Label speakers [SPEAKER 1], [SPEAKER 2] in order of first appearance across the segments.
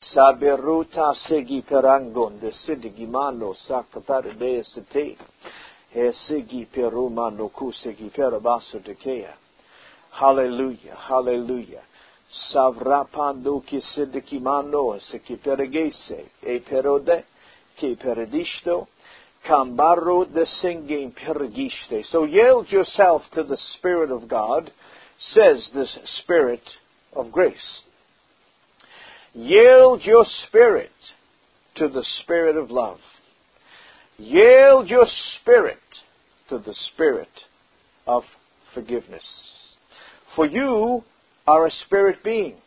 [SPEAKER 1] Saberuta segi perangon de sidigimano sakapare sete. He segi perumano kusegi perabaso dekea. Hallelujah, hallelujah. Savrapando ki sidikimano seki peregese. E perode ki peredisto. Kambaro de singing perigiste. So yield yourself to the Spirit of God, says this Spirit of grace. Yield your spirit to the Spirit of love. Yield your spirit to the Spirit of forgiveness. For you are a spirit being.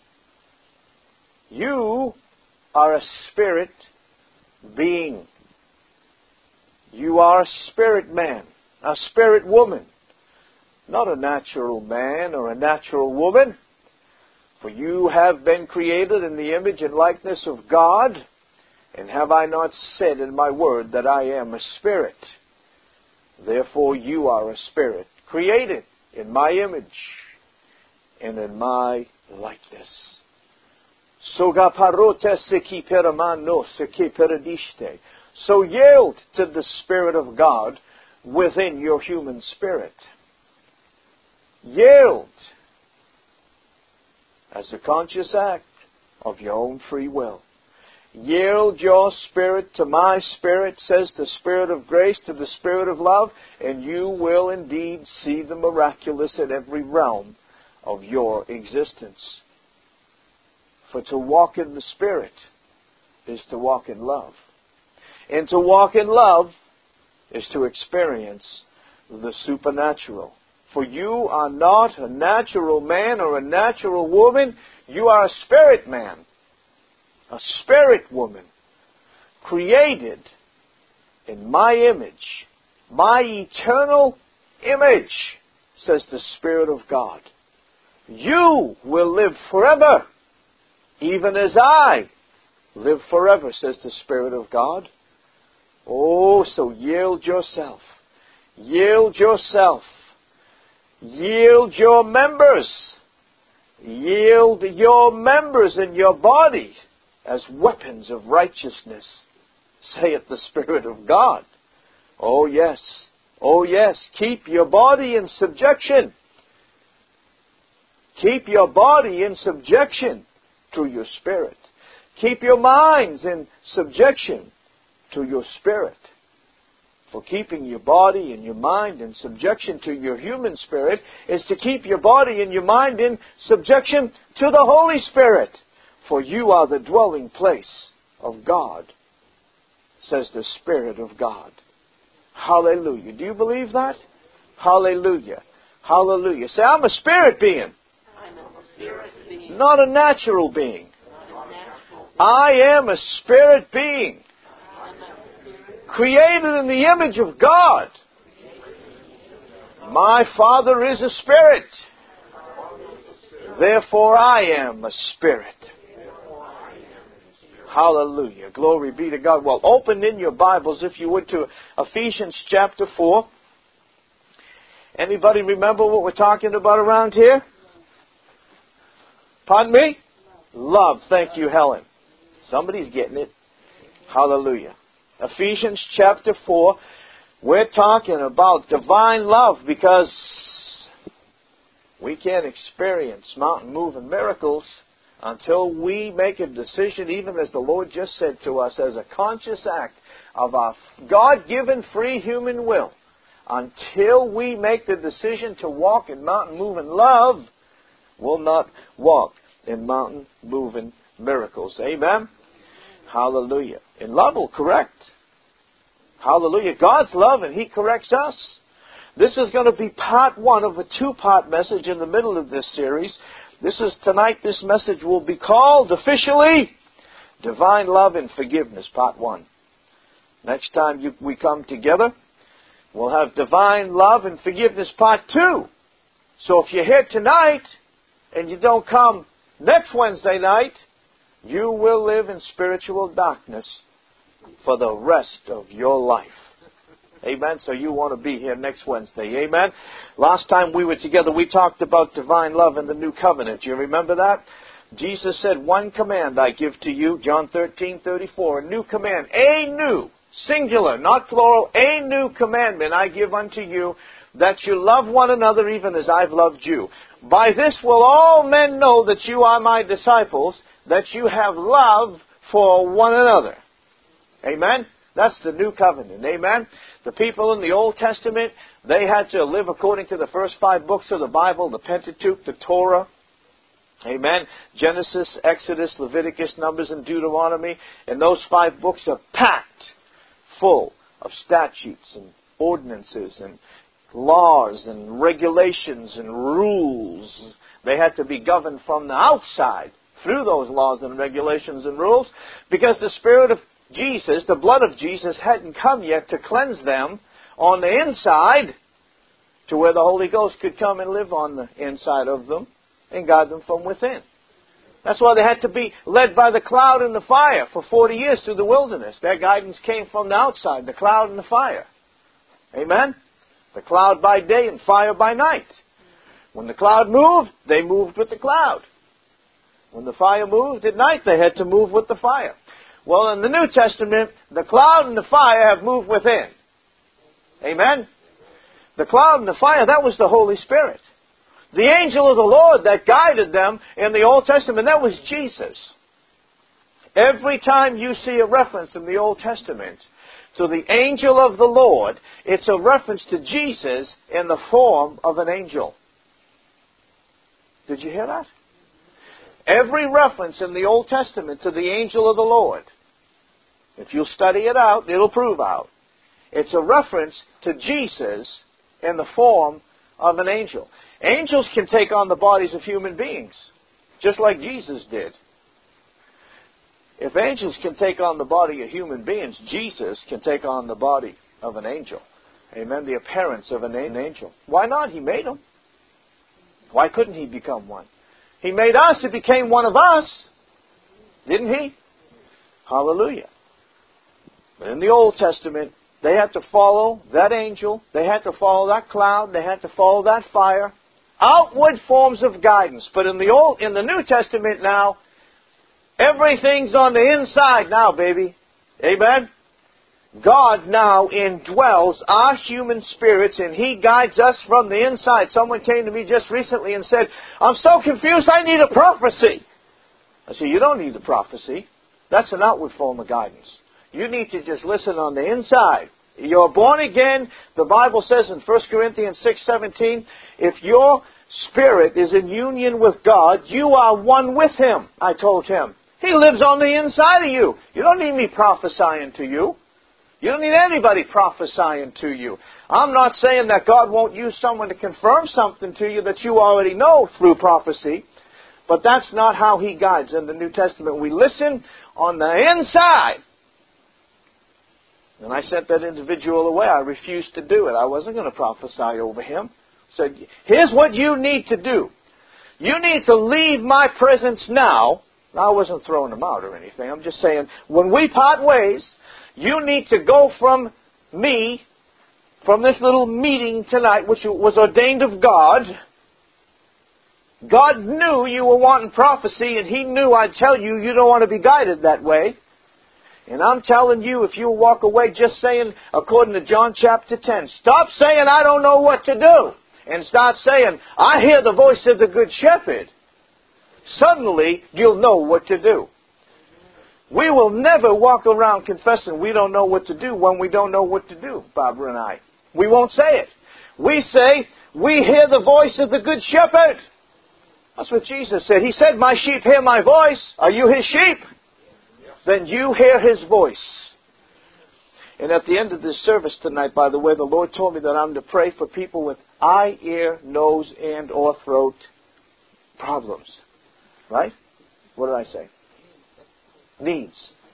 [SPEAKER 1] You are a spirit being. You are a spirit man, a spirit woman, not a natural man or a natural woman. For you have been created in the image and likeness of God, and have I not said in my word that I am a spirit? Therefore you are a spirit, created in my image and in my likeness. Sogaparote seki peramano seki peradishte. So yield to the Spirit of God within your human spirit. Yield as a conscious act of your own free will. Yield your spirit to my spirit, says the Spirit of grace, to the Spirit of love, and you will indeed see the miraculous in every realm of your existence. For to walk in the Spirit is to walk in love. And to walk in love is to experience the supernatural. For you are not a natural man or a natural woman. You are a spirit man, a spirit woman, created in my image, my eternal image, says the Spirit of God. You will live forever, even as I live forever, says the Spirit of God. Oh, so yield yourself. Yield yourself. Yield your members. Yield your members in your body as weapons of righteousness, saith the Spirit of God. Oh, yes. Oh, yes. Keep your body in subjection. Keep your body in subjection to your spirit. Keep your minds in subjection to your spirit. For keeping your body and your mind in subjection to your human spirit is to keep your body and your mind in subjection to the Holy Spirit. For you are the dwelling place of God, says the Spirit of God. Hallelujah. Do you believe that? Hallelujah. Hallelujah. Say, I'm a spirit being.
[SPEAKER 2] I'm a spirit being.
[SPEAKER 1] Not a natural being. I am a spirit being. Created in the image of God. My Father is a spirit. Therefore I am a spirit. Hallelujah. Glory be to God. Well, open in your Bibles, if you would, to Ephesians chapter 4. Anybody remember what we're talking about around here? Pardon me? Love. Thank you, Helen. Somebody's getting it. Hallelujah. Ephesians chapter 4. We're talking about divine love, because we can't experience mountain-moving miracles until we make a decision, even as the Lord just said to us, as a conscious act of our God-given free human will. Until we make the decision to walk in mountain-moving love, we'll not walk in mountain-moving miracles. Amen? Hallelujah. And love will correct. Hallelujah. God's love, and He corrects us. This is going to be part one of a two-part message in the middle of this series. Tonight, this message will be called officially Divine Love and Forgiveness, part one. Next time we come together, we'll have Divine Love and Forgiveness, part two. So if you're here tonight and you don't come next Wednesday night, you will live in spiritual darkness for the rest of your life. Amen. So you want to be here next Wednesday. Amen. Last time we were together, we talked about divine love in the new covenant. You remember that? Jesus said, one command I give to you, John 13:34, a new command, a new, singular, not plural, a new commandment I give unto you, that you love one another even as I've loved you. By this will all men know that you are my disciples, that you have love for one another. Amen? That's the new covenant. Amen? The people in the Old Testament, they had to live according to the first 5 books of the Bible, the Pentateuch, the Torah. Amen? Genesis, Exodus, Leviticus, Numbers, and Deuteronomy. And those 5 books are packed full of statutes and ordinances and laws and regulations and rules. They had to be governed from the outside through those laws and regulations and rules, because the Spirit of Jesus, the blood of Jesus, hadn't come yet to cleanse them on the inside to where the Holy Ghost could come and live on the inside of them and guide them from within. That's why they had to be led by the cloud and the fire for 40 years through the wilderness. Their guidance came from the outside, the cloud and the fire. Amen? The cloud by day and fire by night. When the cloud moved, they moved with the cloud. When the fire moved at night, they had to move with the fire. Well, in the New Testament, the cloud and the fire have moved within. Amen? The cloud and the fire, that was the Holy Spirit. The angel of the Lord that guided them in the Old Testament, that was Jesus. Every time you see a reference in the Old Testament to the angel of the Lord, it's a reference to Jesus in the form of an angel. Did you hear that? Every reference in the Old Testament to the angel of the Lord, if you'll study it out, it'll prove out. It's a reference to Jesus in the form of an angel. Angels can take on the bodies of human beings, just like Jesus did. If angels can take on the body of human beings, Jesus can take on the body of an angel. Amen? The appearance of an angel. Why not? He made them. Why couldn't he become one? He made us. He became one of us. Didn't he? Hallelujah. But in the Old Testament, they had to follow that angel. They had to follow that cloud. They had to follow that fire. Outward forms of guidance. But in the New Testament now, everything's on the inside now, baby. Amen? God now indwells our human spirits, and He guides us from the inside. Someone came to me just recently and said, I'm so confused, I need a prophecy. I said, you don't need a prophecy. That's an outward form of guidance. You need to just listen on the inside. You're born again. The Bible says in 1 Corinthians 6:17, if your spirit is in union with God, you are one with Him, I told him. He lives on the inside of you. You don't need me prophesying to you. You don't need anybody prophesying to you. I'm not saying that God won't use someone to confirm something to you that you already know through prophecy, but that's not how He guides in the New Testament. We listen on the inside. And I sent that individual away. I refused to do it. I wasn't going to prophesy over him. I said, here's what you need to do. You need to leave my presence now. I wasn't throwing him out or anything. I'm just saying, when we part ways, you need to go from me, from this little meeting tonight, which was ordained of God. God knew you were wanting prophecy, and He knew I'd tell you you don't want to be guided that way. And I'm telling you, if you walk away just saying, according to John chapter 10, stop saying, I don't know what to do, and start saying, I hear the voice of the Good Shepherd. Suddenly, you'll know what to do. We will never walk around confessing we don't know what to do when we don't know what to do, Barbara and I. We won't say it. We say, we hear the voice of the Good Shepherd. That's what Jesus said. He said, my sheep hear my voice. Are you His sheep? Then you hear His voice. And at the end of this service tonight, by the way, the Lord told me that I'm to pray for people with eye, ear, nose, and or throat problems. Right? What did I say? Needs.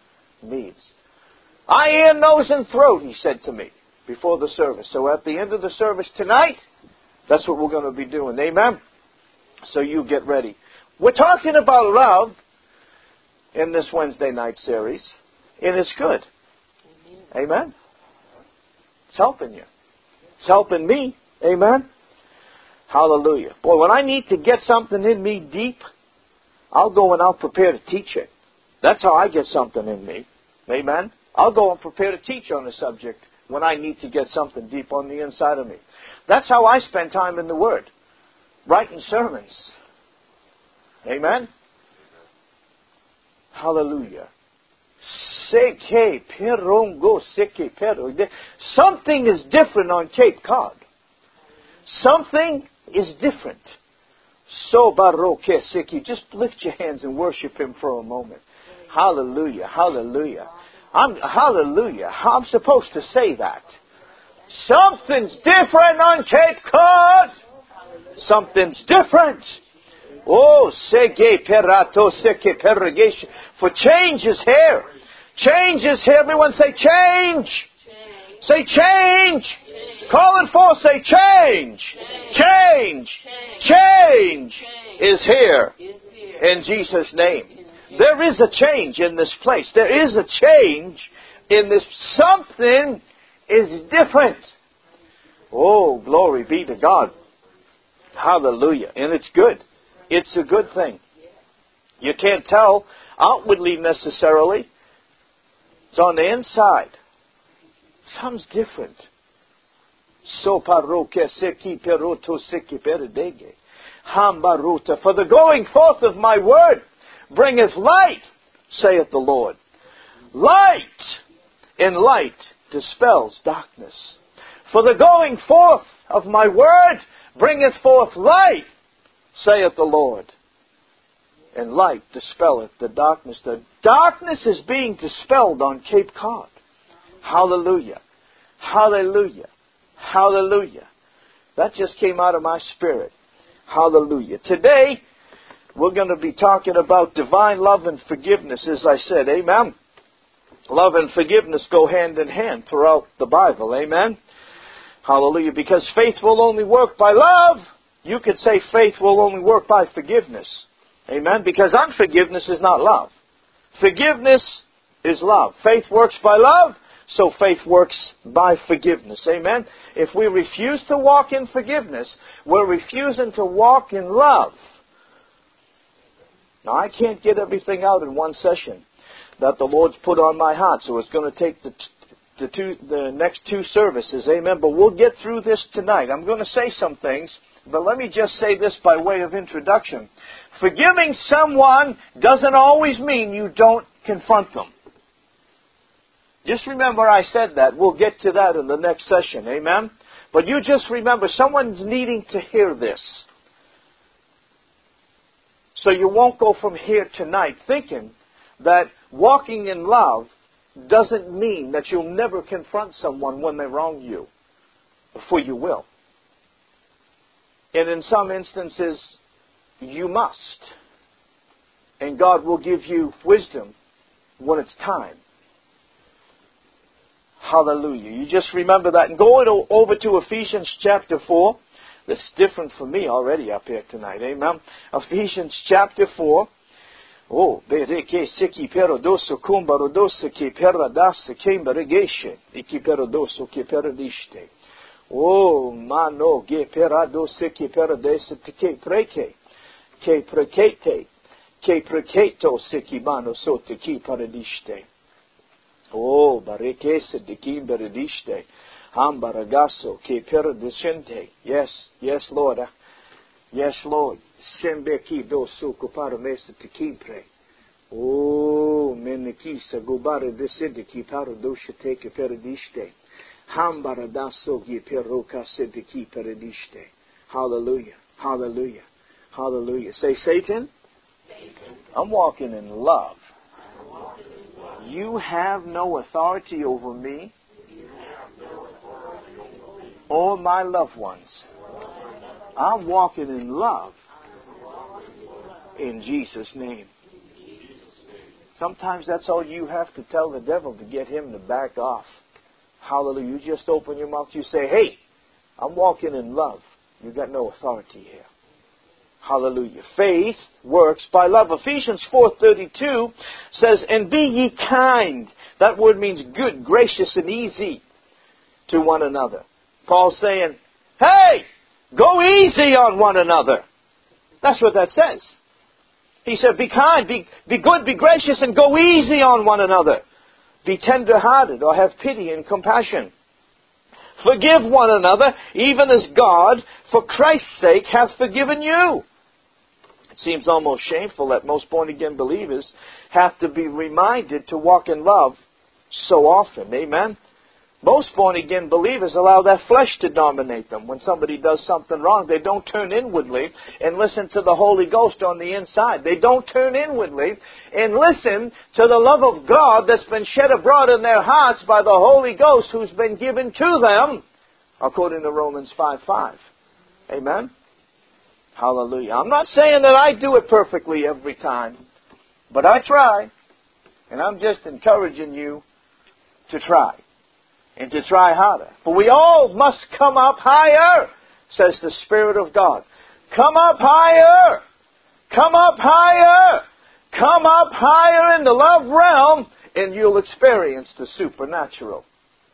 [SPEAKER 1] Eye, ear, nose, and throat, He said to me before the service. So at the end of the service tonight, that's what we're going to be doing. Amen? So you get ready. We're talking about love in this Wednesday night series, and it's good. Amen? It's helping you. It's helping me. Amen? Hallelujah. Boy, when I need to get something in me deep, I'll go and I'll prepare to teach it. That's how I get something in me. Amen? I'll go and prepare to teach on a subject when I need to get something deep on the inside of me. That's how I spend time in the Word. Writing sermons. Amen? Hallelujah. Something is different on Cape Cod. Something is different. Just lift your hands and worship Him for a moment. Hallelujah. Hallelujah. Hallelujah. I'm supposed to say that. Something's different on Cape Cod. Something's different. Oh, sege perato seke perigation. For change is here. Change is here. Everyone say change. Say change. Call it forth. Say change. Change. Change is here. In Jesus' name. There is a change in this place. There is a change in this. Something is different. Oh, glory be to God. Hallelujah. And it's good. It's a good thing. You can't tell outwardly necessarily. It's on the inside. Something's different. For the going forth of my word bringeth light, saith the Lord. Light, and light dispels darkness. For the going forth of my word bringeth forth light, saith the Lord. And light dispelleth the darkness. The darkness is being dispelled on Cape Cod. Hallelujah. Hallelujah. Hallelujah. That just came out of my spirit. Hallelujah. Today, we're going to be talking about divine love and forgiveness, as I said. Amen. Love and forgiveness go hand in hand throughout the Bible. Amen. Hallelujah. Because faith will only work by love. You could say faith will only work by forgiveness. Amen. Because unforgiveness is not love. Forgiveness is love. Faith works by love, so faith works by forgiveness. Amen. If we refuse to walk in forgiveness, we're refusing to walk in love. Now, I can't get everything out in one session that the Lord's put on my heart, so it's going to take the next two services. Amen. But we'll get through this tonight. I'm going to say some things, but let me just say this by way of introduction. Forgiving someone doesn't always mean you don't confront them. Just remember I said that. We'll get to that in the next session. Amen. But you just remember, someone's needing to hear this. So you won't go from here tonight thinking that walking in love doesn't mean that you'll never confront someone when they wrong you. For you will. And in some instances, you must. And God will give you wisdom when it's time. Hallelujah. You just remember that. And go over to Ephesians chapter 4. This is different for me already up here tonight. Amen. Ephesians chapter 4. Oh, bereke seki perodoso kumbarodoso ke peradasa kemberegeshe iki perodoso ke peradiste. Oh, mano ge peradose ke peradese ke preke ke prekete ke preketo seki mano so te ki paradiste. Oh, bareke se de kimberediste. Ambaragaso ke peradescente. Yes, yes, Lord. Yes, Lord. Sembeki do suko para mesa te kimpre. Oh, menekisa gobare desede ki para dosha teke peradiste. Hambaradaso gi peroka sede ki peradiste. Hallelujah. Hallelujah. Hallelujah. Say, Satan, I'm walking in love. You have no authority over me or my loved ones. I'm walking in love in Jesus' name. Sometimes that's all you have to tell the devil to get him to back off. Hallelujah. You just open your mouth. You say, hey, I'm walking in love. You got no authority here. Hallelujah. Faith works by love. Ephesians 4:32 says, and be ye kind. That word means good, gracious, and easy to one another. Paul's saying, hey, go easy on one another. That's what that says. He said, be kind, be good, be gracious, and go easy on one another. Be tender-hearted, or have pity and compassion. Forgive one another, even as God, for Christ's sake, hath forgiven you. It seems almost shameful that most born-again believers have to be reminded to walk in love so often. Amen? Most born-again believers allow their flesh to dominate them. When somebody does something wrong, they don't turn inwardly and listen to the Holy Ghost on the inside. They don't turn inwardly and listen to the love of God that's been shed abroad in their hearts by the Holy Ghost who's been given to them, according to Romans 5:5. Amen? Hallelujah. I'm not saying that I do it perfectly every time, but I try. And I'm just encouraging you to try. And to try harder. For we all must come up higher, says the Spirit of God. Come up higher. Come up higher. Come up higher in the love realm, and you'll experience the supernatural.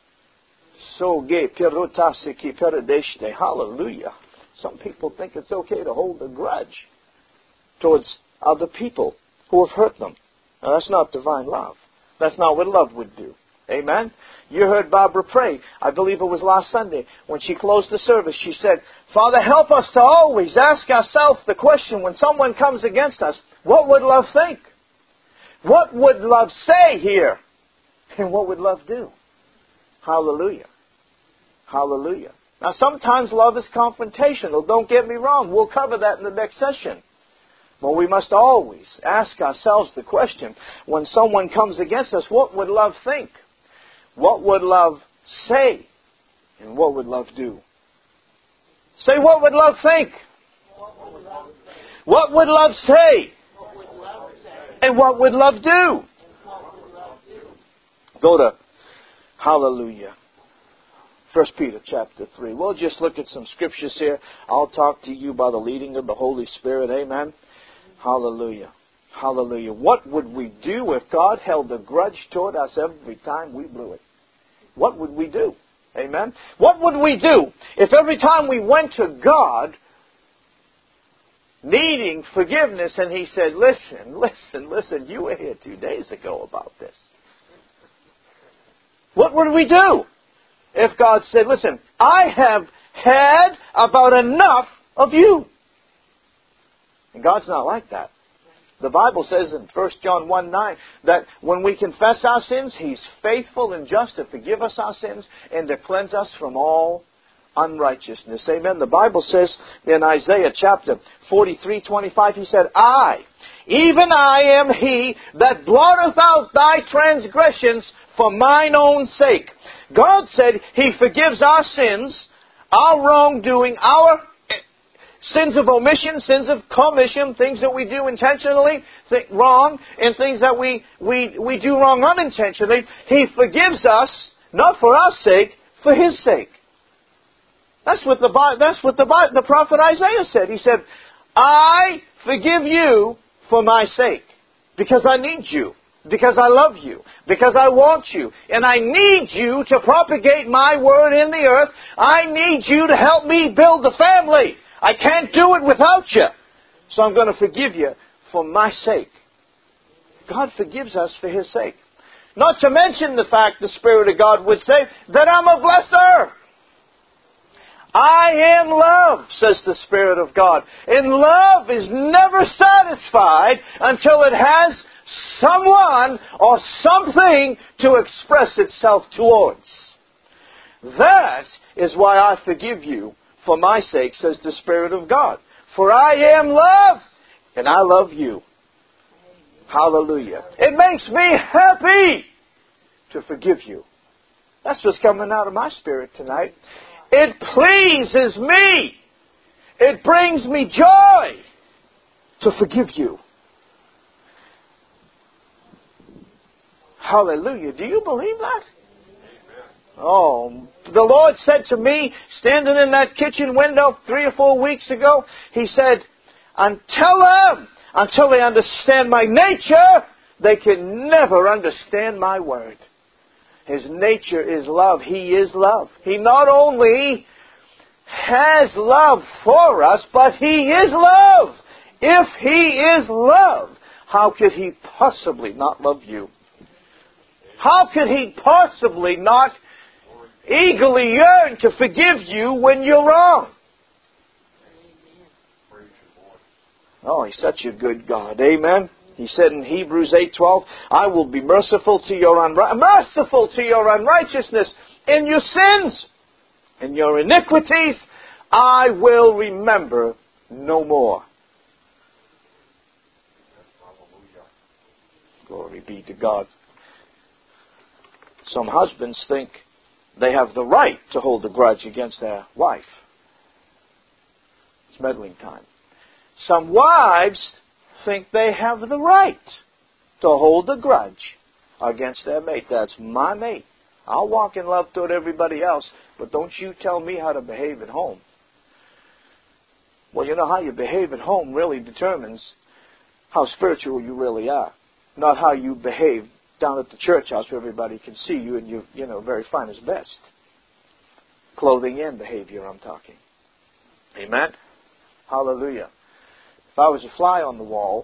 [SPEAKER 1] Hallelujah. Some people think it's okay to hold a grudge towards other people who have hurt them. Now, that's not divine love. That's not what love would do. Amen? You heard Barbara pray. I believe it was last Sunday. When she closed the service, she said, Father, help us to always ask ourselves the question when someone comes against us, what would love think? What would love say here? And what would love do? Hallelujah. Hallelujah. Now, sometimes love is confrontational. Don't get me wrong. We'll cover that in the next session. But we must always ask ourselves the question, when someone comes against us, what would love think? What would love say? And what would love do? Say, what would love think? What would love say? And what would love do? Go to, hallelujah, 1 Peter chapter 3. We'll just look at some scriptures here. I'll talk to you by the leading of the Holy Spirit. Amen. Hallelujah. Hallelujah. What would we do if God held a grudge toward us every time we blew it? What would we do? Amen? What would we do if every time we went to God needing forgiveness and He said, listen, you were here 2 days ago about this. What would we do if God said, listen, I have had about enough of you? And God's not like that. The Bible says in 1 John 1:9 that when we confess our sins, He's faithful and just to forgive us our sins and to cleanse us from all unrighteousness. Amen. The Bible says in Isaiah chapter 43:25, He said, even I am He that blotteth out thy transgressions for mine own sake. God said He forgives our sins, our wrongdoing, our sins of omission, sins of commission, things that we do intentionally wrong, and things that we do wrong unintentionally. He forgives us, not for our sake, for His sake. That's what the prophet Isaiah said. He said, I forgive you for my sake, because I need you, because I love you, because I want you, and I need you to propagate my word in the earth. I need you to help me build the family. I can't do it without you. So I'm going to forgive you for my sake. God forgives us for His sake. Not to mention the fact the Spirit of God would say that I'm a blesser. I am love, says the Spirit of God. And love is never satisfied until it has someone or something to express itself towards. That is why I forgive you for my sake, says the Spirit of God. For I am love, and I love you. Hallelujah. It makes me happy to forgive you. That's what's coming out of my spirit tonight. It pleases me. It brings me joy to forgive you. Hallelujah. Do you believe that? Oh, the Lord said to me, standing in that kitchen window 3 or 4 weeks ago, He said, until they understand my nature, they can never understand my word. His nature is love. He is love. He not only has love for us, but He is love. If He is love, how could He possibly not love you? How could He possibly not eagerly yearn to forgive you when you're wrong? Oh, He's such a good God. Amen. He said in Hebrews 8:12, I will be merciful to your unrighteousness. In your sins, in your iniquities, I will remember no more. Glory be to God. Some husbands think they have the right to hold a grudge against their wife. It's meddling time. Some wives think they have the right to hold a grudge against their mate. That's my mate. I'll walk in love toward everybody else, but don't you tell me how to behave at home. Well, you know, how you behave at home really determines how spiritual you really are. Not how you behave down at the church house where everybody can see you and you're very fine as best. Clothing and behavior, I'm talking. Amen? Hallelujah. If I was a fly on the wall,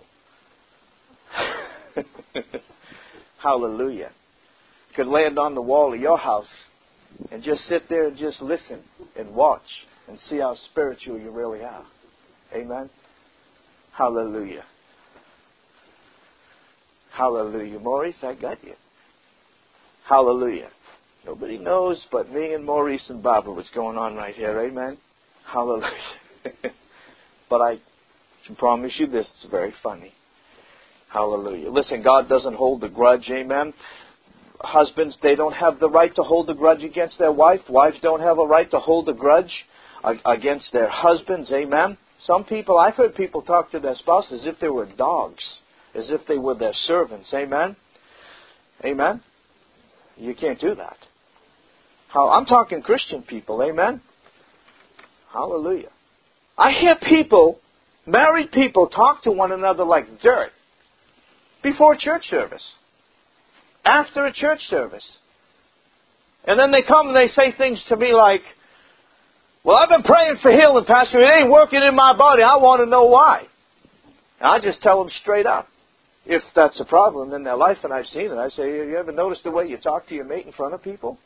[SPEAKER 1] hallelujah, could land on the wall of your house and just sit there and just listen and watch and see how spiritual you really are. Amen? Hallelujah. Hallelujah. Maurice, I got you. Hallelujah. Nobody knows but me and Maurice and Barbara what's going on right here. Amen? Hallelujah. But I can promise you this, it's very funny. Hallelujah. Listen, God doesn't hold a grudge. Amen? Husbands, they don't have the right to hold a grudge against their wife. Wives don't have a right to hold a grudge against their husbands. Amen? Some people, I've heard people talk to their spouse as if they were dogs, as if they were their servants. Amen? Amen? You can't do that. I'm talking Christian people. Amen? Hallelujah. I hear people, married people, talk to one another like dirt before church service, after a church service. And then they come and they say things to me like, well, I've been praying for healing, Pastor. It ain't working in my body. I want to know why. And I just tell them straight up. If that's a problem in their life, and I've seen it, I say, have you ever noticed the way you talk to your mate in front of people?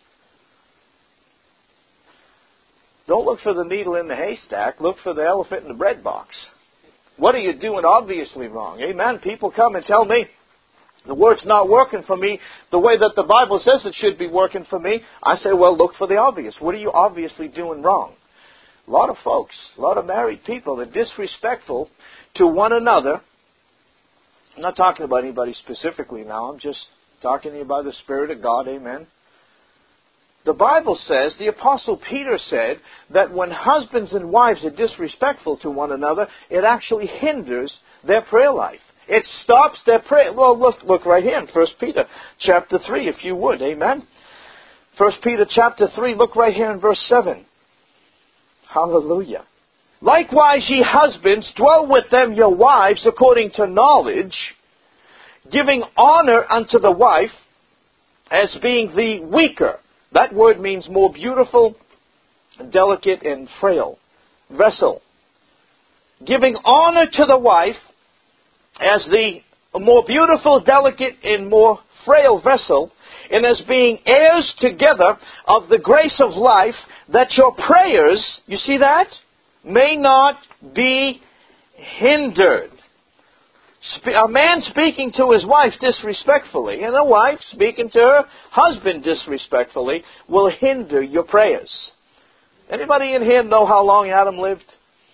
[SPEAKER 1] Don't look for the needle in the haystack. Look for the elephant in the bread box. What are you doing obviously wrong? Amen. People come and tell me the word's not working for me the way that the Bible says it should be working for me. I say, well, look for the obvious. What are you obviously doing wrong? A lot of folks, a lot of married people are disrespectful to one another. I'm not talking about anybody specifically now. I'm just talking to you by the Spirit of God. Amen. The Bible says, the Apostle Peter said, that when husbands and wives are disrespectful to one another, it actually hinders their prayer life. It stops their prayer. Well, look right here in 1 Peter chapter 3, if you would. Amen. 1 Peter chapter 3, look right here in verse 7. Hallelujah. Likewise, ye husbands, dwell with them your wives according to knowledge, giving honor unto the wife as being the weaker. That word means more beautiful, delicate, and frail vessel. Giving honor to the wife as the more beautiful, delicate, and more frail vessel, and as being heirs together of the grace of life, that your prayers, you see that, may not be hindered. A man speaking to his wife disrespectfully and a wife speaking to her husband disrespectfully will hinder your prayers. Anybody in here know how long Adam lived?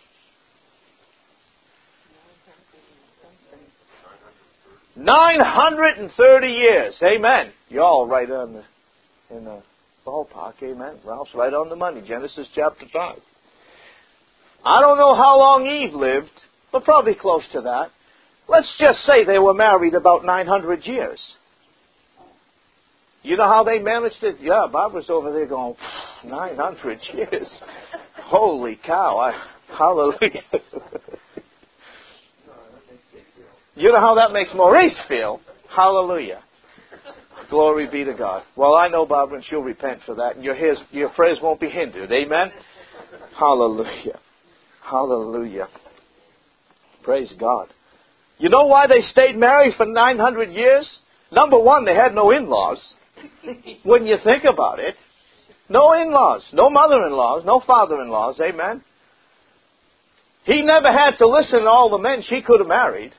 [SPEAKER 1] 930 years. Amen. You're all right in the ballpark. Amen. Ralph's right on the money. Genesis chapter 5. I don't know how long Eve lived, but probably close to that. Let's just say they were married about 900 years. You know how they managed it? Yeah, Barbara's over there going, 900 years. Holy cow. Hallelujah. You know how that makes Maurice feel? Hallelujah. Glory be to God. Well, I know Barbara, and she'll repent for that, and your prayers won't be hindered. Amen? Hallelujah. Hallelujah. Praise God. You know why they stayed married for 900 years? Number one, they had no in-laws. When you think about it. No in-laws, no mother-in-laws, no father-in-laws. Amen. He never had to listen to all the men she could have married.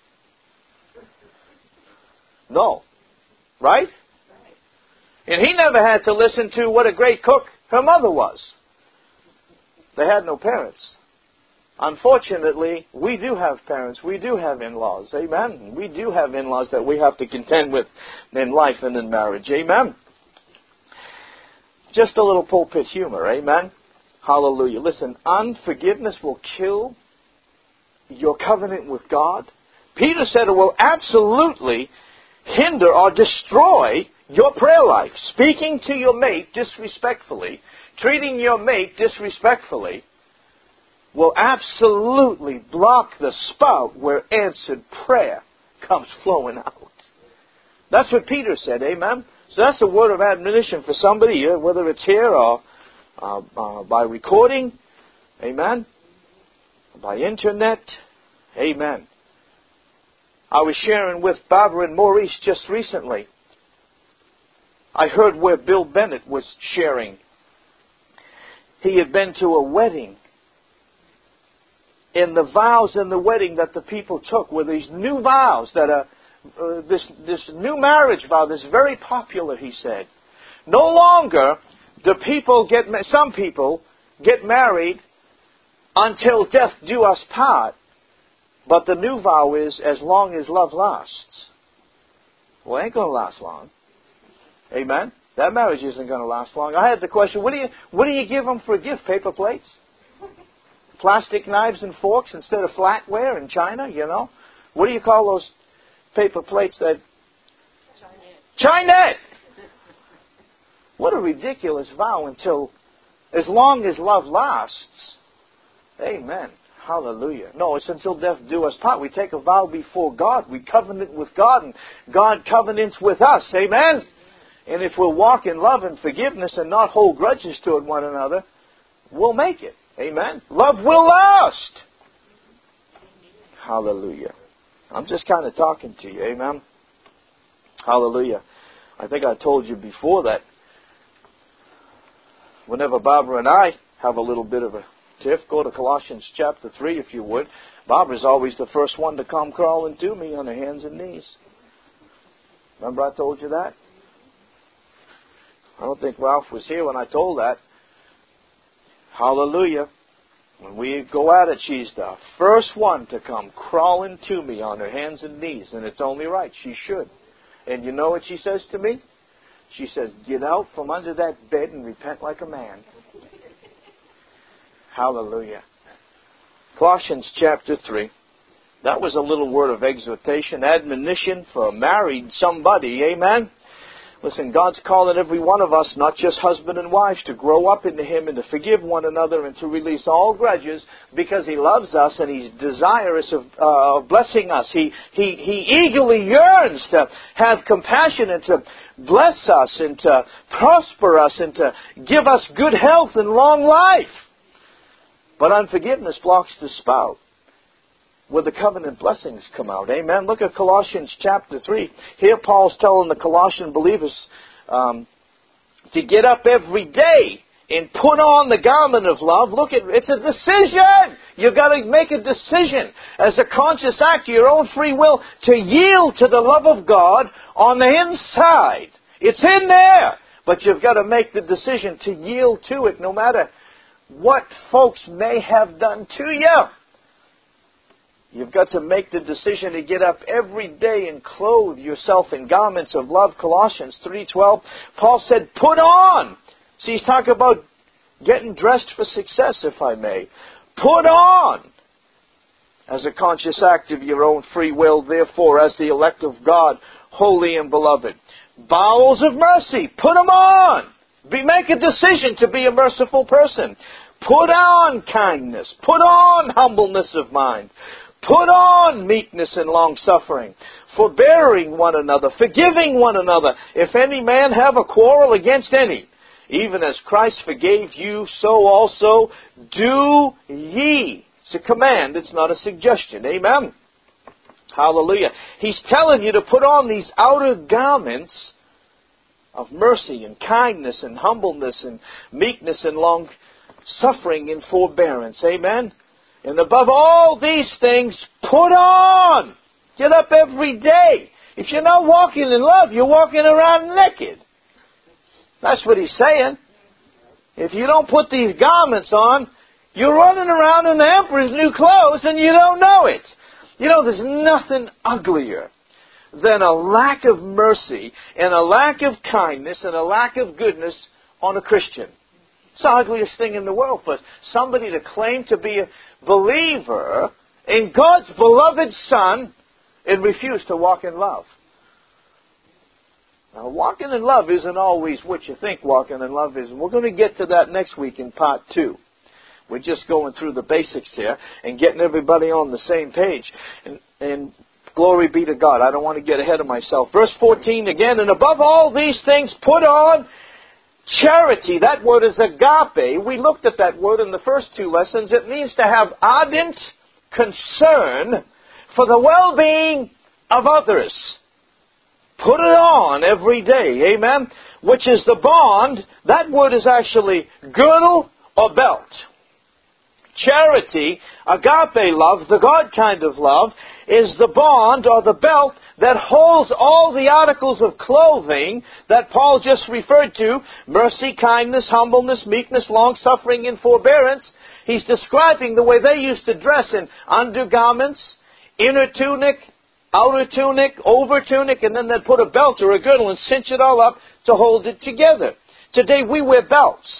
[SPEAKER 1] No. Right? And he never had to listen to what a great cook her mother was. They had no parents. Unfortunately, we do have parents. We do have in-laws. Amen. We do have in-laws that we have to contend with in life and in marriage. Amen. Just a little pulpit humor. Amen. Hallelujah. Listen, unforgiveness will kill your covenant with God. Peter said it will absolutely hinder or destroy your prayer life. Speaking to your mate disrespectfully, treating your mate disrespectfully, will absolutely block the spout where answered prayer comes flowing out. That's what Peter said, amen? So that's a word of admonition for somebody, whether it's here or by recording, amen? By internet, amen. I was sharing with Barbara and Maurice just recently. I heard where Bill Bennett was sharing. He had been to a wedding. And the vows in the wedding that the people took were these new vows that are, this new marriage vow that's very popular, he said. No longer do some people get married until death do us part. But the new vow is, as long as love lasts. Well, it ain't going to last long. Amen? That marriage isn't going to last long. I had the question, what do you give them for a gift? Paper plates? Plastic knives and forks instead of flatware in China, you know? What do you call those paper plates that... Chinette! What a ridiculous vow until, as long as love lasts. Amen. Hallelujah. No, it's until death do us part. We take a vow before God. We covenant with God, and God covenants with us. Amen? And if we'll walk in love and forgiveness and not hold grudges toward one another, we'll make it. Amen? Love will last. Hallelujah. I'm just kind of talking to you. Amen? Hallelujah. I think I told you before that whenever Barbara and I have a little bit of a tiff, go to Colossians chapter 3 if you would. Barbara's always the first one to come crawling to me on her hands and knees. Remember I told you that? I don't think Ralph was here when I told that. Hallelujah. When we go at it, she's the first one to come crawling to me on her hands and knees. And it's only right. She should. And you know what she says to me? She says, get out from under that bed and repent like a man. Hallelujah. Colossians chapter 3. That was a little word of exhortation, admonition for married somebody. Amen? Listen, God's calling every one of us, not just husband and wife, to grow up into Him and to forgive one another and to release all grudges because He loves us and He's desirous of blessing us. He eagerly yearns to have compassion and to bless us and to prosper us and to give us good health and long life. But unforgiveness blocks the spout where the covenant blessings come out. Amen. Look at Colossians chapter 3. Here Paul's telling the Colossian believers to get up every day and put on the garment of love. Look, it's a decision. You've got to make a decision as a conscious act of your own free will to yield to the love of God on the inside. It's in there. But you've got to make the decision to yield to it no matter what folks may have done to you. You've got to make the decision to get up every day and clothe yourself in garments of love. Colossians 3:12. Paul said, put on. See, he's talking about getting dressed for success, if I may. Put on, as a conscious act of your own free will, therefore, as the elect of God, holy and beloved. Bowels of mercy. Put them on. Make a decision to be a merciful person. Put on kindness. Put on humbleness of mind. Put on meekness and long-suffering, forbearing one another, forgiving one another. If any man have a quarrel against any, even as Christ forgave you, so also do ye. It's a command. It's not a suggestion. Amen? Hallelujah. He's telling you to put on these outer garments of mercy and kindness and humbleness and meekness and long suffering and forbearance. Amen? And above all these things, put on. Get up every day. If you're not walking in love, you're walking around naked. That's what he's saying. If you don't put these garments on, you're running around in the emperor's new clothes and you don't know it. You know, there's nothing uglier than a lack of mercy and a lack of kindness and a lack of goodness on a Christian. It's the ugliest thing in the world for somebody to claim to be a believer in God's beloved Son and refuse to walk in love. Now, walking in love isn't always what you think walking in love is. And we're going to get to that next week in part 2. We're just going through the basics here and getting everybody on the same page. And glory be to God. I don't want to get ahead of myself. Verse 14 again, and above all these things, put on charity. That word is agape. We looked at that word in the first 2 lessons. It means to have ardent concern for the well-being of others. Put it on every day. Amen? Which is the bond. That word is actually girdle or belt. Charity, agape love, the God kind of love, is the bond or the belt that holds all the articles of clothing that Paul just referred to. Mercy, kindness, humbleness, meekness, long-suffering, and forbearance. He's describing the way they used to dress in undergarments, inner tunic, outer tunic, over tunic, and then they'd put a belt or a girdle and cinch it all up to hold it together. Today we wear belts.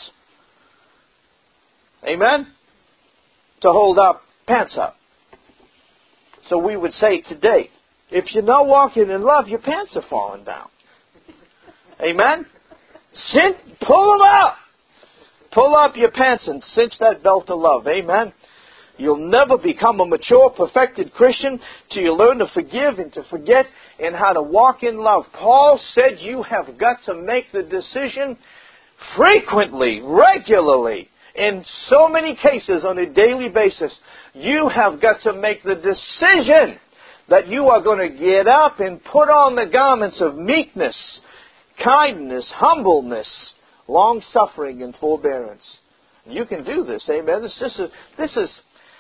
[SPEAKER 1] Amen? To hold our pants up. So we would say today, if you're not walking in love, your pants are falling down. Amen? Pull them up. Pull up your pants and cinch that belt of love. Amen? You'll never become a mature, perfected Christian till you learn to forgive and to forget and how to walk in love. Paul said you have got to make the decision frequently, regularly, in so many cases on a daily basis. You have got to make the decision that you are going to get up and put on the garments of meekness, kindness, humbleness, long-suffering, and forbearance. You can do this, amen? This is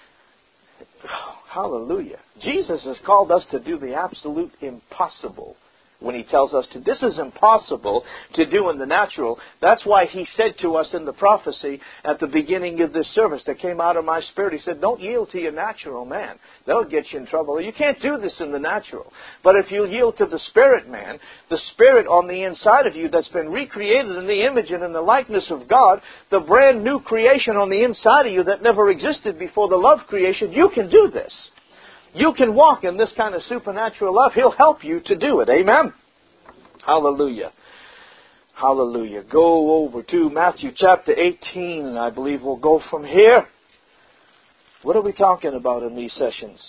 [SPEAKER 1] hallelujah. Jesus has called us to do the absolute impossible when He tells us to. This is impossible to do in the natural. That's why He said to us in the prophecy at the beginning of this service that came out of my spirit, He said, don't yield to your natural man. That'll get you in trouble. You can't do this in the natural. But if you yield to the spirit man, the spirit on the inside of you that's been recreated in the image and in the likeness of God, the brand new creation on the inside of you that never existed before the love creation, you can do this. You can walk in this kind of supernatural love. He'll help you to do it. Amen? Hallelujah. Hallelujah. Go over to Matthew chapter 18, and I believe we'll go from here. What are we talking about in these sessions?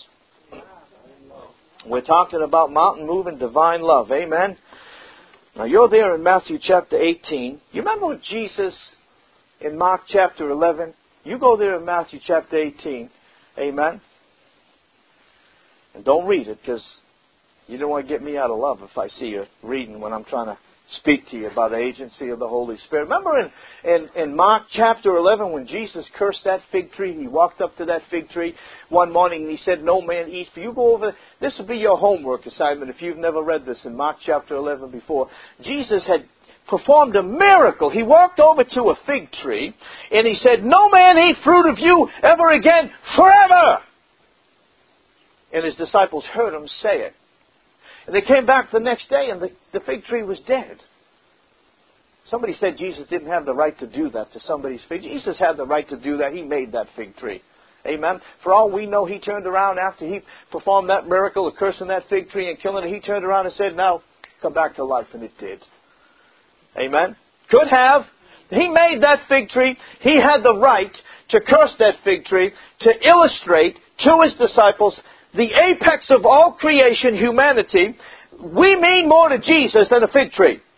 [SPEAKER 1] We're talking about mountain moving divine love. Amen? Now you're there in Matthew chapter 18. You remember what Jesus in Mark chapter 11? You go there in Matthew chapter 18. Amen? And don't read it, because you don't want to get me out of love if I see you reading when I'm trying to speak to you about the agency of the Holy Spirit. Remember in Mark chapter 11 when Jesus cursed that fig tree? He walked up to that fig tree one morning and He said, no man eats. You go over, this will be your homework assignment if you've never read this in Mark chapter 11 before. Jesus had performed a miracle. He walked over to a fig tree and He said, no man eat fruit of you ever again forever. And His disciples heard Him say it. And they came back the next day and the fig tree was dead. Somebody said Jesus didn't have the right to do that to somebody's fig tree. Jesus had the right to do that. He made that fig tree. Amen. For all we know, He turned around after He performed that miracle of cursing that fig tree and killing it. He turned around and said, now, come back to life. And it did. Amen. Could have. He made that fig tree. He had the right to curse that fig tree to illustrate to His disciples the apex of all creation, humanity. We mean more to Jesus than a fig tree.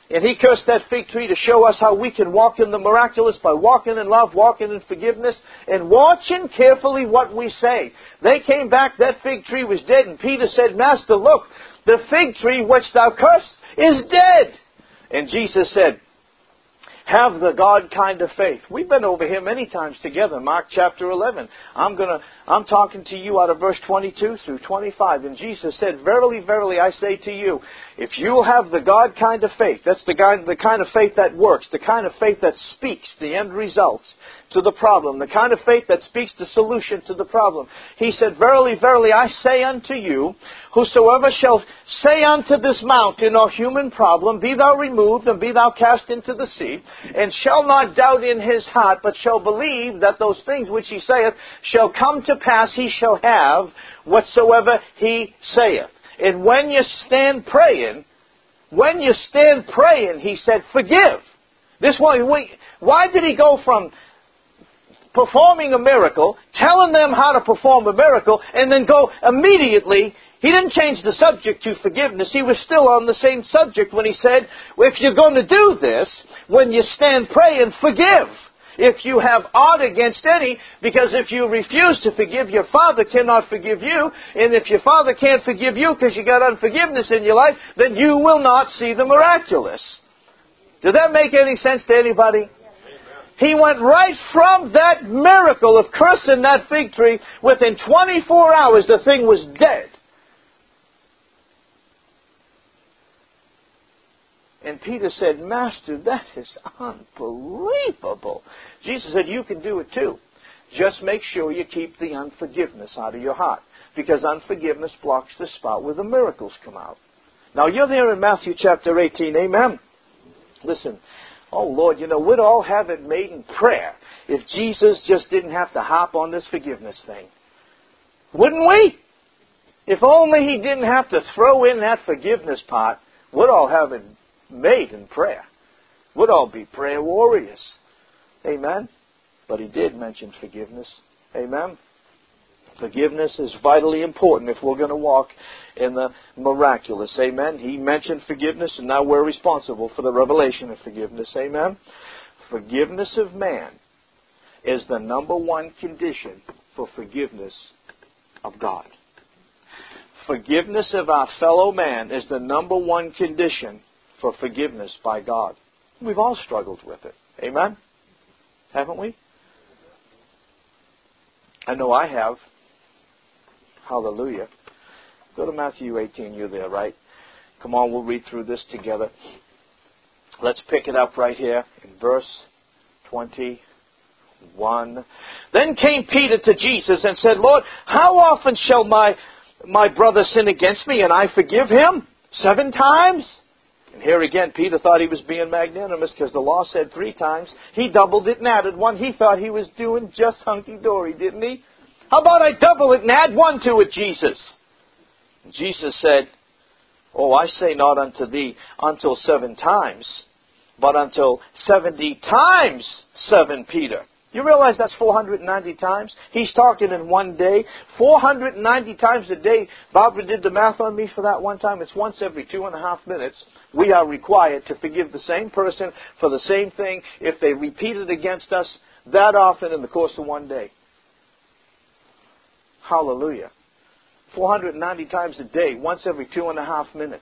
[SPEAKER 1] And He cursed that fig tree to show us how we can walk in the miraculous by walking in love, walking in forgiveness, and watching carefully what we say. They came back, that fig tree was dead, and Peter said, Master, look, the fig tree which thou cursed is dead. And Jesus said, have the God kind of faith. We've been over here many times together, Mark chapter 11. I'm talking to you out of verse 22 through 25. And Jesus said, verily, verily, I say to you, if you'll have the God kind of faith, that's the kind of faith that works, the kind of faith that speaks the end results to the problem, the kind of faith that speaks the solution to the problem. He said, verily, verily, I say unto you, whosoever shall say unto this mountain or human problem, be thou removed and be thou cast into the sea, and shall not doubt in his heart, but shall believe that those things which he saith shall come to pass, he shall have whatsoever he saith. And when you stand praying, he said, forgive. This one, why did he go from performing a miracle, telling them how to perform a miracle, and then go immediately? He didn't change the subject to forgiveness. He was still on the same subject when he said, well, if you're going to do this, when you stand praying, forgive. If you have aught against any, because if you refuse to forgive, your Father cannot forgive you. And if your Father can't forgive you because you got unforgiveness in your life, then you will not see the miraculous. Did that make any sense to anybody? He went right from that miracle of cursing that fig tree. Within 24 hours, the thing was dead. And Peter said, Master, that is unbelievable. Jesus said, you can do it too. Just make sure you keep the unforgiveness out of your heart. Because unforgiveness blocks the spot where the miracles come out. Now, you're there in Matthew chapter 18. Amen? Listen. Oh, Lord, we'd all have it made in prayer if Jesus just didn't have to hop on this forgiveness thing. Wouldn't we? If only He didn't have to throw in that forgiveness part, we'd all have it made in prayer. We'd all be prayer warriors. Amen? But He did mention forgiveness. Amen? Forgiveness is vitally important if we're going to walk in the miraculous. Amen? He mentioned forgiveness, and now we're responsible for the revelation of forgiveness. Amen? Forgiveness of man is the number one condition for forgiveness of God. Forgiveness of our fellow man is the number one condition for forgiveness by God. We've all struggled with it. Amen? Haven't we? I know I have. Hallelujah. Go to Matthew 18. You're there, right? Come on, we'll read through this together. Let's pick it up right here in verse 21. Then came Peter to Jesus and said, Lord, how often shall my brother sin against me and I forgive him? 7 times? And here again, Peter thought he was being magnanimous because the law said 3 times. He doubled it and added 1. He thought he was doing just hunky-dory, didn't he? How about I double it and add 1 to it, Jesus? And Jesus said, oh, I say not unto thee until 7 times, but until 70 times 7, Peter. You realize that's 490 times? He's talking in one day. 490 times a day. Barbara did the math on me for that one time. It's once every 2.5 minutes. We are required to forgive the same person for the same thing if they repeat it against us that often in the course of one day. Hallelujah. 490 times a day, once every 2.5 minutes.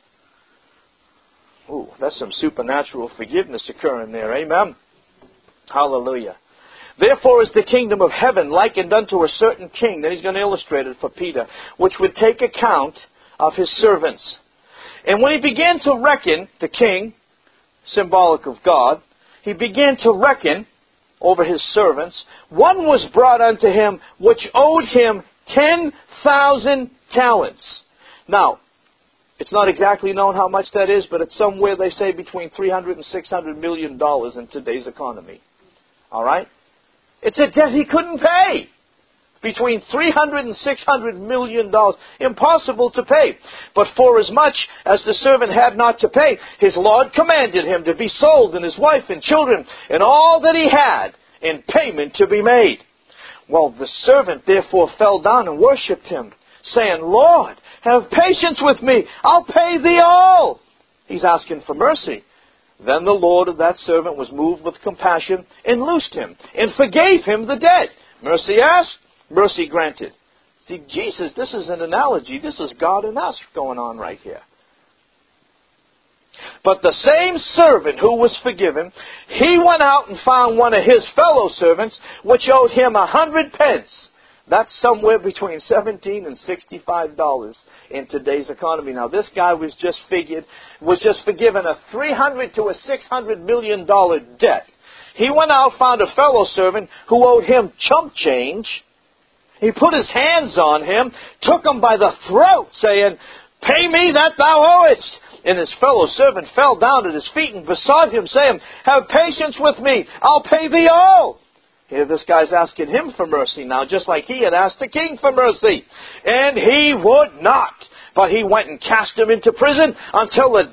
[SPEAKER 1] Ooh, that's some supernatural forgiveness occurring there. Amen? Hallelujah. Therefore is the kingdom of heaven likened unto a certain king. Then he's going to illustrate it for Peter, which would take account of his servants. And when he began to reckon, the king, symbolic of God, he began to reckon over his servants. One was brought unto him which owed him 10,000 talents. Now, it's not exactly known how much that is, but it's somewhere, they say, between $300 and $600 million in today's economy. All right? It's a debt he couldn't pay. Between $300 and $600 million. Impossible to pay. But for as much as the servant had not to pay, his Lord commanded him to be sold, and his wife and children, and all that he had, in payment to be made. Well, the servant therefore fell down and worshipped him, saying, Lord, have patience with me. I'll pay thee all. He's asking for mercy. Then the Lord of that servant was moved with compassion and loosed him and forgave him the debt. Mercy asked, mercy granted. See, Jesus, this is an analogy. This is God and us going on right here. But the same servant who was forgiven, he went out and found one of his fellow servants, which owed him 100 pence. That's somewhere between $17 and $65 in today's economy. Now, this guy was just forgiven a $300 to a $600 million debt. He went out, found a fellow servant who owed him chump change. He put his hands on him, took him by the throat, saying, "Pay me that thou owest." And his fellow servant fell down at his feet and besought him, saying, "Have patience with me, I'll pay thee all." Here this guy's asking him for mercy now, just like he had asked the king for mercy. And he would not. But he went and cast him into prison until the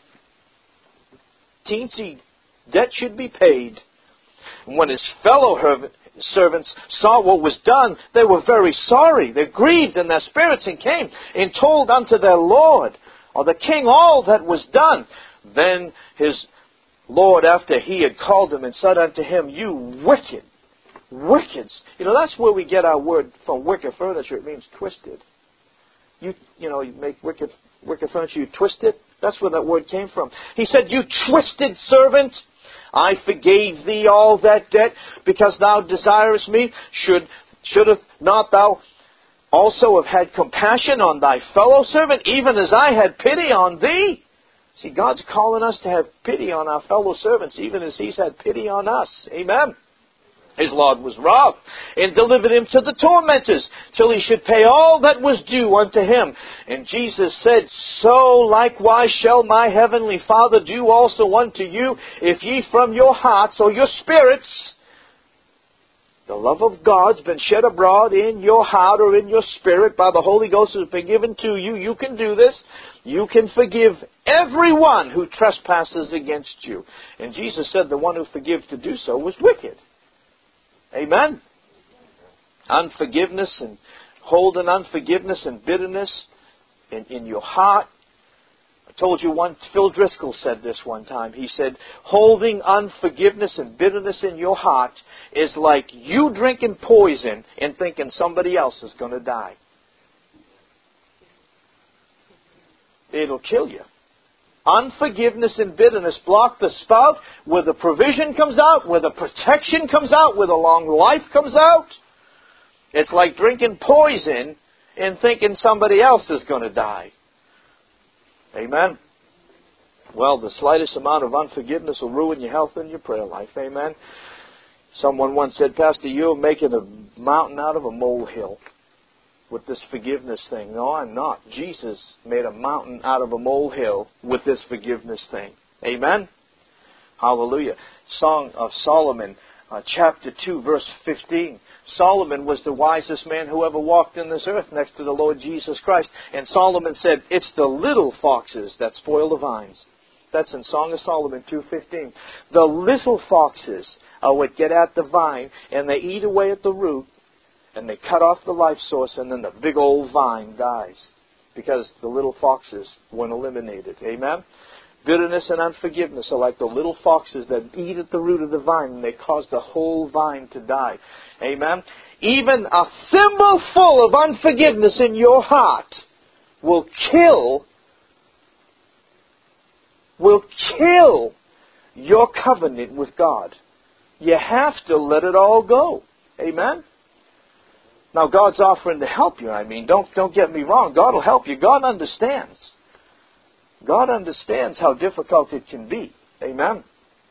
[SPEAKER 1] teensy debt should be paid. And when his fellow servants saw what was done, they were very sorry. They grieved in their spirits and came and told unto their Lord, or the king, all that was done. Then his Lord, after he had called him and said unto him, "You wicked. You know, that's where we get our word from wicker furniture. It means twisted. You make wicker furniture, you twist it. That's where that word came from. He said, "You twisted servant, I forgave thee all that debt, because thou desirest me. Shouldst not thou also have had compassion on thy fellow servant, even as I had pity on thee?" See, God's calling us to have pity on our fellow servants, even as He's had pity on us. Amen. His Lord was wroth, and delivered him to the tormentors, till he should pay all that was due unto him. And Jesus said, "So likewise shall my heavenly Father do also unto you, if ye from your hearts or your spirits," the love of God's been shed abroad in your heart or in your spirit by the Holy Ghost has been given to you. You can do this. You can forgive everyone who trespasses against you. And Jesus said the one who forgives to do so was wicked. Amen. Unforgiveness and holding unforgiveness and bitterness in your heart. I told you one, Phil Driscoll said this one time. He said, holding unforgiveness and bitterness in your heart is like you drinking poison and thinking somebody else is going to die. It'll kill you. Unforgiveness and bitterness block the spout where the provision comes out, where the protection comes out, where the long life comes out. It's like drinking poison and thinking somebody else is going to die. Amen. Well, the slightest amount of unforgiveness will ruin your health and your prayer life. Amen. Someone once said, "Pastor, you're making a mountain out of a molehill with this forgiveness thing." No, I'm not. Jesus made a mountain out of a molehill with this forgiveness thing. Amen? Hallelujah. Song of Solomon, chapter 2, verse 15. Solomon was the wisest man who ever walked in this earth next to the Lord Jesus Christ. And Solomon said, "It's the little foxes that spoil the vines." That's in Song of Solomon 2:15. The little foxes are what get at the vine, and they eat away at the root, and they cut off the life source, and then the big old vine dies because the little foxes weren't eliminated. Amen? Bitterness and unforgiveness are like the little foxes that eat at the root of the vine, and they cause the whole vine to die. Amen? Even a thimbleful of unforgiveness in your heart will kill your covenant with God. You have to let it all go. Amen? Now, God's offering to help you. I mean, don't get me wrong. God will help you. God understands. God understands how difficult it can be. Amen?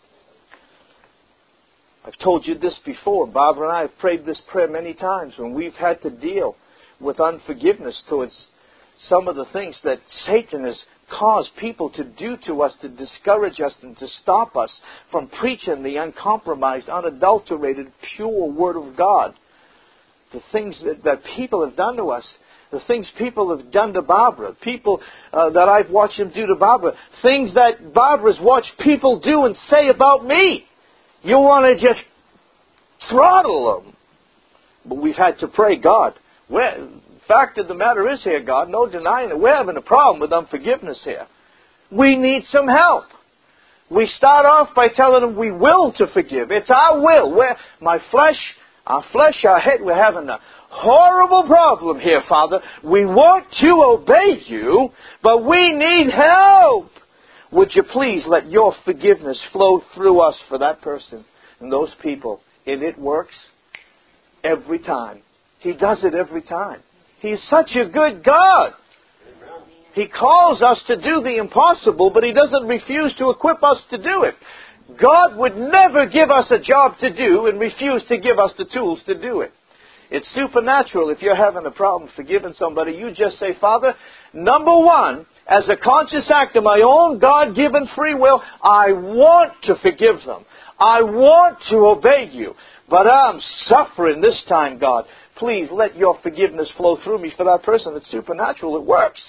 [SPEAKER 1] I've told you this before. Barbara and I have prayed this prayer many times when we've had to deal with unforgiveness towards some of the things that Satan has caused people to do to us to discourage us and to stop us from preaching the uncompromised, unadulterated, pure Word of God. The things that people have done to us, the things people have done to Barbara, people that I've watched them do to Barbara, things that Barbara's watched people do and say about me. You want to just throttle them. But we've had to pray, God, fact of the matter is here, God, no denying it, we're having a problem with unforgiveness here. We need some help. We start off by telling them we will to forgive. It's our will. Our head, we're having a horrible problem here, Father. We want to obey you, but we need help. Would you please let your forgiveness flow through us for that person and those people? And it works every time. He does it every time. He's such a good God. He calls us to do the impossible, but He doesn't refuse to equip us to do it. God would never give us a job to do and refuse to give us the tools to do it. It's supernatural. If you're having a problem forgiving somebody, you just say, Father, number one, as a conscious act of my own God-given free will, I want to forgive them. I want to obey you. But I'm suffering this time, God. Please let your forgiveness flow through me for that person. It's supernatural. It works.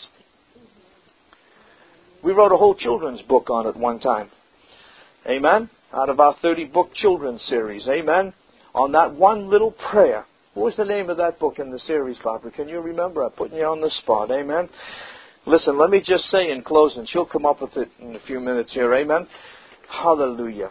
[SPEAKER 1] We wrote a whole children's book on it one time. Amen? Out of our 30-book children's series. Amen? On that one little prayer. What was the name of that book in the series, Barbara? Can you remember? I'm putting you on the spot. Amen? Listen, let me just say in closing. She'll come up with it in a few minutes here. Amen? Hallelujah.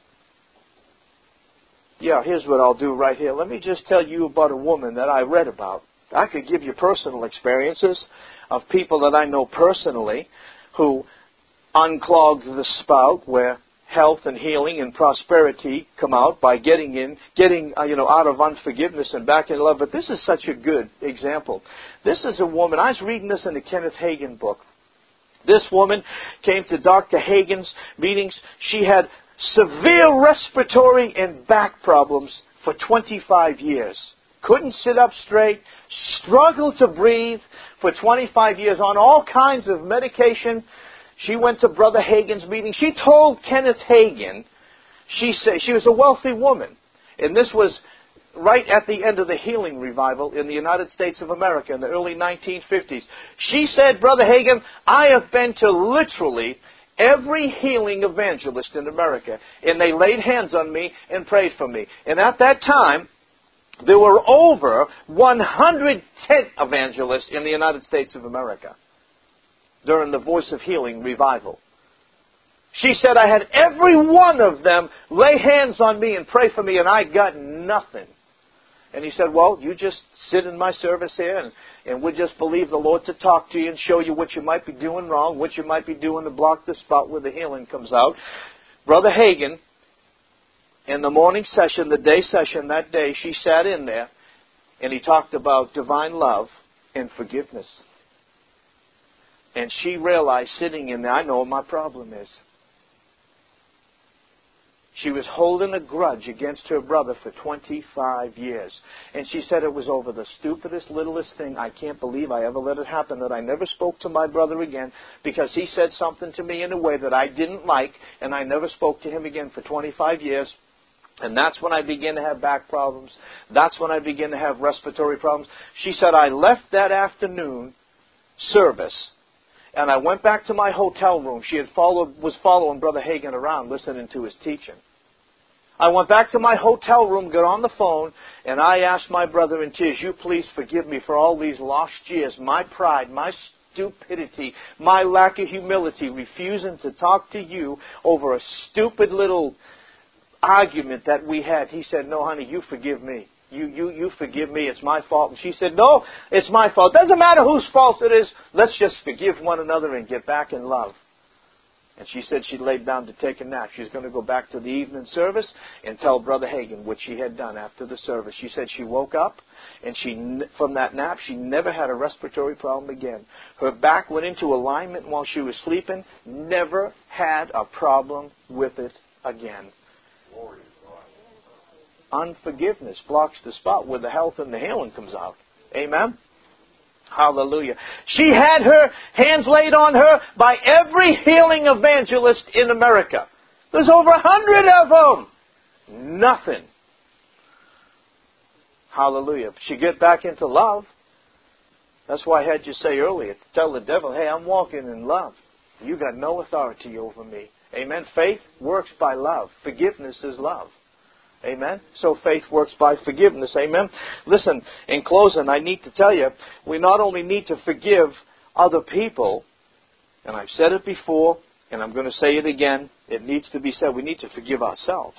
[SPEAKER 1] Yeah, here's what I'll do right here. Let me just tell you about a woman that I read about. I could give you personal experiences of people that I know personally who unclogged the spout where health and healing and prosperity come out by getting out of unforgiveness and back in love. But this is such a good example. This is a woman. I was reading this in the Kenneth Hagin book. This woman came to Dr. Hagin's meetings. She had severe respiratory and back problems for 25 years. Couldn't sit up straight, struggled to breathe for 25 years on all kinds of medication. She went to Brother Hagin's meeting. She told Kenneth Hagin, she said, she was a wealthy woman. And this was right at the end of the healing revival in the United States of America in the early 1950s. She said, Brother Hagin, I have been to literally every healing evangelist in America. And they laid hands on me and prayed for me. And at that time, there were over 110 evangelists in the United States of America during the Voice of Healing revival. She said, I had every one of them lay hands on me and pray for me, and I got nothing. And he said, well, you just sit in my service here, and we'll just believe the Lord to talk to you and show you what you might be doing wrong, what you might be doing to block the spot where the healing comes out. Brother Hagin, in the morning session, the day session that day, she sat in there, and he talked about divine love and forgiveness. And she realized sitting in there, I know what my problem is. She was holding a grudge against her brother for 25 years. And she said it was over the stupidest, littlest thing. I can't believe I ever let it happen, that I never spoke to my brother again because he said something to me in a way that I didn't like, and I never spoke to him again for 25 years. And that's when I began to have back problems. That's when I began to have respiratory problems. She said, I left that afternoon service, and I went back to my hotel room. She was following Brother Hagin around, listening to his teaching. I went back to my hotel room, got on the phone, and I asked my brother in tears, you please forgive me for all these lost years, my pride, my stupidity, my lack of humility, refusing to talk to you over a stupid little argument that we had. He said, no, honey, you forgive me. You forgive me. It's my fault. And she said, no, it's my fault. Doesn't matter whose fault it is. Let's just forgive one another and get back in love. And she said she laid down to take a nap. She was going to go back to the evening service and tell Brother Hagin what she had done after the service. She said she woke up, and from that nap, she never had a respiratory problem again. Her back went into alignment while she was sleeping. Never had a problem with it again. Unforgiveness blocks the spot where the health and the healing comes out. Amen? Hallelujah. She had her hands laid on her by every healing evangelist in America. There's over 100 of them. Nothing. Hallelujah. She get back into love. That's why I had you say earlier, to tell the devil, hey, I'm walking in love. You got no authority over me. Amen. Faith works by love. Forgiveness is love. Amen. So faith works by forgiveness. Amen. Listen, in closing, I need to tell you, we not only need to forgive other people, and I've said it before, And I'm going to say it again. It needs to be said. We need to forgive ourselves.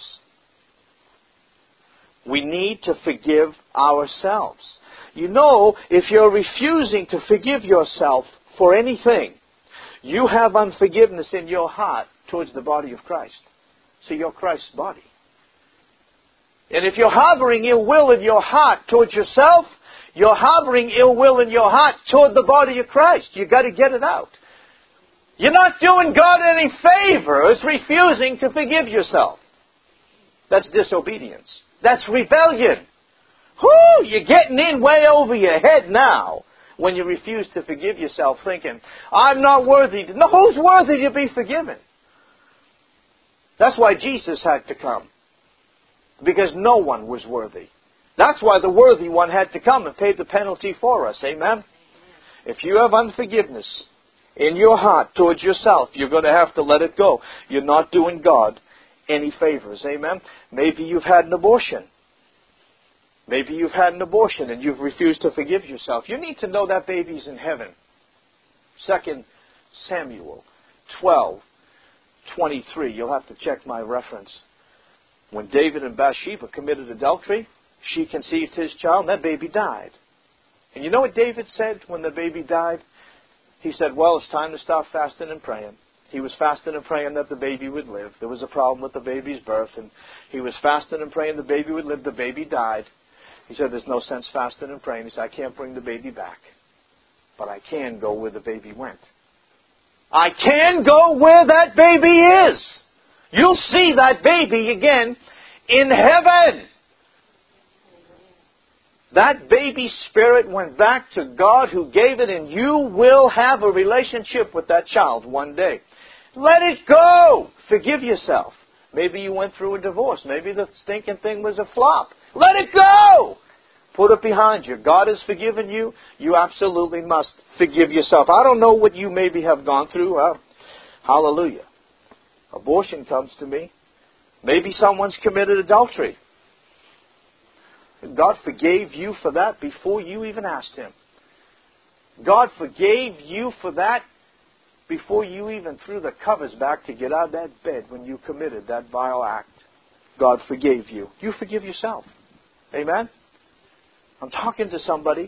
[SPEAKER 1] We need to forgive ourselves. You know, if you're refusing to forgive yourself for anything, you have unforgiveness in your heart towards the body of Christ. See, you're Christ's body. And if you're harboring ill will in your heart towards yourself, you're harboring ill will in your heart toward the body of Christ. You've got to get it out. You're not doing God any favors refusing to forgive yourself. That's disobedience. That's rebellion. Whoo! You're getting in way over your head now when you refuse to forgive yourself, thinking, I'm not worthy. No, who's worthy to be forgiven? That's why Jesus had to come. Because no one was worthy. That's why the worthy one had to come and pay the penalty for us. Amen? If you have unforgiveness in your heart towards yourself, you're going to have to let it go. You're not doing God any favors. Amen? Maybe you've had an abortion. Maybe you've had an abortion and you've refused to forgive yourself. You need to know that baby's in heaven. 2 Samuel 12:23. You'll have to check my reference. When David and Bathsheba committed adultery, she conceived his child and that baby died. And you know what David said when the baby died? He said, well, it's time to start fasting and praying. He was fasting and praying that the baby would live. There was a problem with the baby's birth, and he was fasting and praying the baby would live. The baby died. He said, there's no sense fasting and praying. He said, I can't bring the baby back, but I can go where the baby went. I can go where that baby is. You'll see that baby again in heaven. That baby spirit went back to God who gave it, and you will have a relationship with that child one day. Let it go. Forgive yourself. Maybe you went through a divorce. Maybe the stinking thing was a flop. Let it go. Put it behind you. God has forgiven you. You absolutely must forgive yourself. I don't know what you maybe have gone through. Hallelujah. Abortion comes to me. Maybe someone's committed adultery. God forgave you for that before you even asked Him. God forgave you for that before you even threw the covers back to get out of that bed when you committed that vile act. God forgave you. You forgive yourself. Amen? I'm talking to somebody.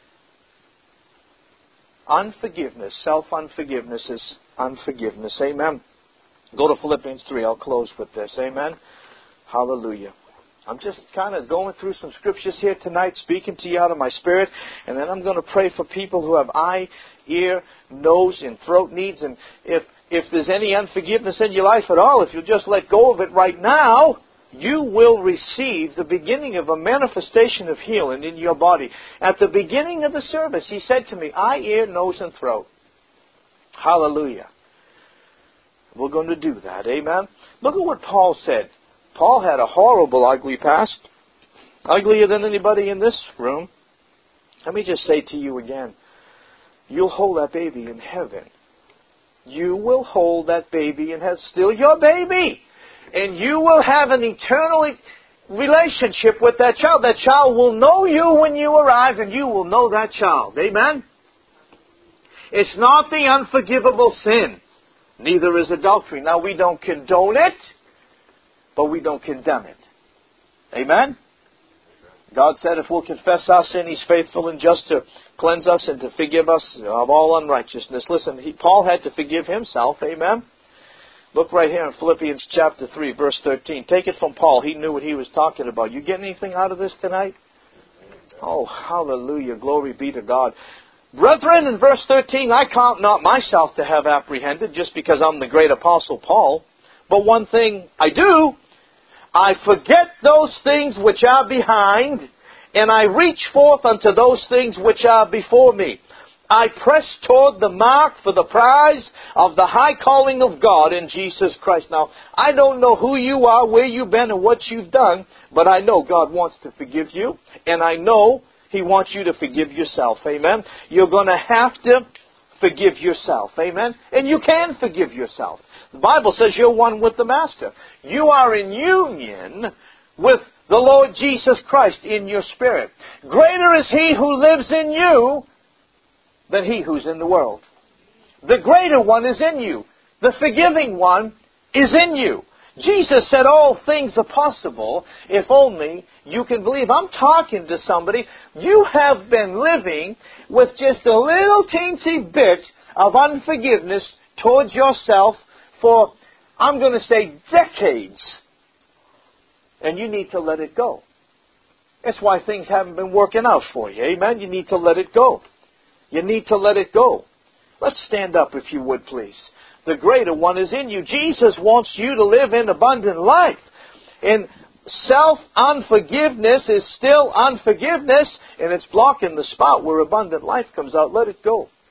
[SPEAKER 1] Unforgiveness, self-unforgiveness is unforgiveness. Amen? Go to Philippians 3. I'll close with this. Amen? Hallelujah. I'm just kind of going through some scriptures here tonight, speaking to you out of my spirit, and then I'm going to pray for people who have eye, ear, nose, and throat needs. And if there's any unforgiveness in your life at all, if you'll just let go of it right now, you will receive the beginning of a manifestation of healing in your body. At the beginning of the service, he said to me, eye, ear, nose, and throat. Hallelujah. We're going to do that. Amen? Look at what Paul said. Paul had a horrible, ugly past. Uglier than anybody in this room. Let me just say to you again. You'll hold that baby in heaven. You will hold that baby in heaven. Still your baby. And you will have an eternal relationship with that child. That child will know you when you arrive, and you will know that child. Amen? It's not the unforgivable sin. Neither is adultery. Now, we don't condone it, but we don't condemn it. Amen? God said if we'll confess our sin, He's faithful and just to cleanse us and to forgive us of all unrighteousness. Listen, Paul had to forgive himself. Amen? Look right here in Philippians chapter 3, verse 13. Take it from Paul. He knew what he was talking about. You getting anything out of this tonight? Oh, hallelujah. Glory be to God. Brethren, in verse 13, I count not myself to have apprehended just because I'm the great apostle Paul. But one thing I do, I forget those things which are behind, and I reach forth unto those things which are before me. I press toward the mark for the prize of the high calling of God in Jesus Christ. Now, I don't know who you are, where you've been, and what you've done, but I know God wants to forgive you, and I know He wants you to forgive yourself. Amen? You're going to have to forgive yourself. Amen? And you can forgive yourself. The Bible says you're one with the Master. You are in union with the Lord Jesus Christ in your spirit. Greater is He who lives in you than he who's in the world. The greater one is in you. The forgiving one is in you. Jesus said all things are possible if only you can believe. I'm talking to somebody. You have been living with just a little teensy bit of unforgiveness towards yourself for, I'm going to say, decades. And you need to let it go. That's why things haven't been working out for you. Amen? You need to let it go. You need to let it go. Let's stand up if you would, please. The greater one is in you. Jesus wants you to live in abundant life. And self-unforgiveness is still unforgiveness, and it's blocking the spot where abundant life comes out. Let it go.